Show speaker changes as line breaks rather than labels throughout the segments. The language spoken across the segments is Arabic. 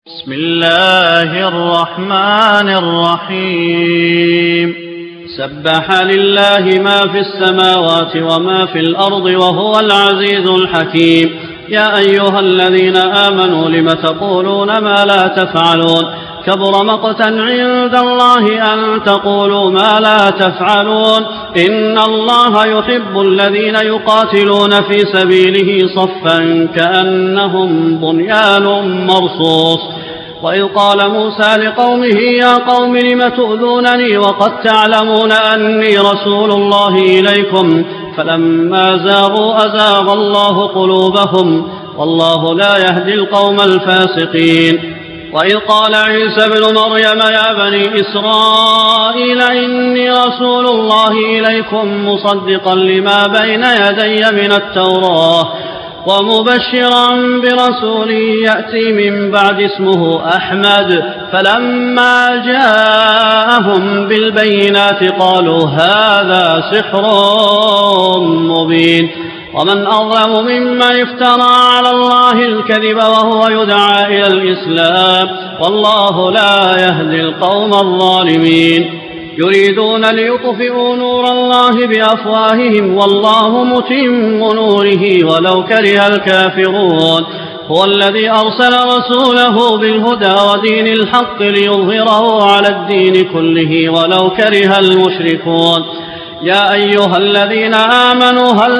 بسم الله الرحمن الرحيم سبح لله ما في السماوات وما في الأرض وهو العزيز الحكيم. يا أيها الذين آمنوا لم تقولون ما لا تفعلون كبر مقتا عند الله أن تقولوا ما لا تفعلون. إن الله يحب الذين يقاتلون في سبيله صفا كأنهم بنيان مرصوص. وإذ قال موسى لقومه يا قوم لم تؤذونني وقد تعلمون أني رسول الله إليكم فلما زاغوا أزاغ الله قلوبهم والله لا يهدي القوم الفاسقين. وإذ قال عيسى ابن مريم يا بني إسرائيل إني رسول الله إليكم مصدقا لما بين يدي من التوراة ومبشرا برسول يأتي من بعد اسمه أحمد. فلما جاءهم بالبينات قالوا هذا سحر مبين. ومن أظلم ممن افترى على الله الكذب وهو يدعى إلى الإسلام والله لا يهدي القوم الظالمين. يريدون ليطفئوا نور الله بأفواههم والله متم نوره ولو كره الكافرون. هو الذي أرسل رسوله بالهدى ودين الحق ليظهره على الدين كله ولو كره المشركون. يا أيها الذين آمنوا هل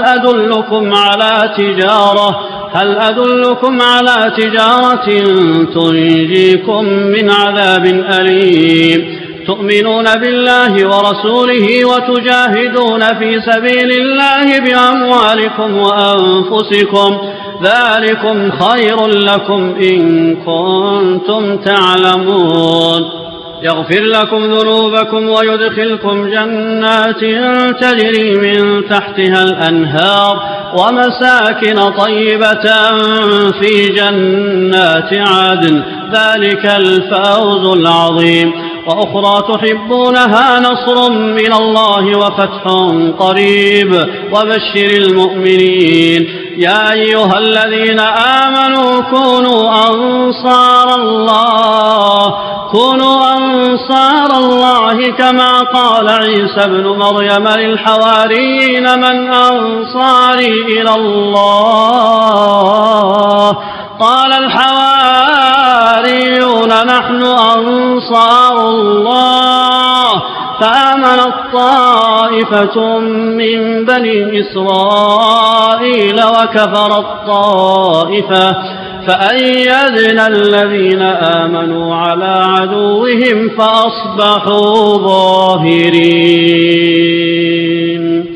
أدلكم على تجارة تنجيكم من عذاب أليم تؤمنون بالله ورسوله وتجاهدون في سبيل الله بأموالكم وأنفسكم ذلكم خير لكم إن كنتم تعلمون. يغفر لكم ذنوبكم ويدخلكم جنات تجري من تحتها الأنهار ومساكن طيبة في جنات عدن ذلك الفوز العظيم. وأخرى تحبونها نصر من الله وفتح قريب وبشر المؤمنين. يا أيها الذين آمنوا كونوا أنصار الله كما قال عيسى ابن مريم للحواريين من أنصاري إلى الله قال الحواريون نحن أنصار الله. فآمنت طائفة من بني إسرائيل وكفرت طائفة فأيدنا الذين آمنوا على عدوهم فأصبحوا ظاهرين.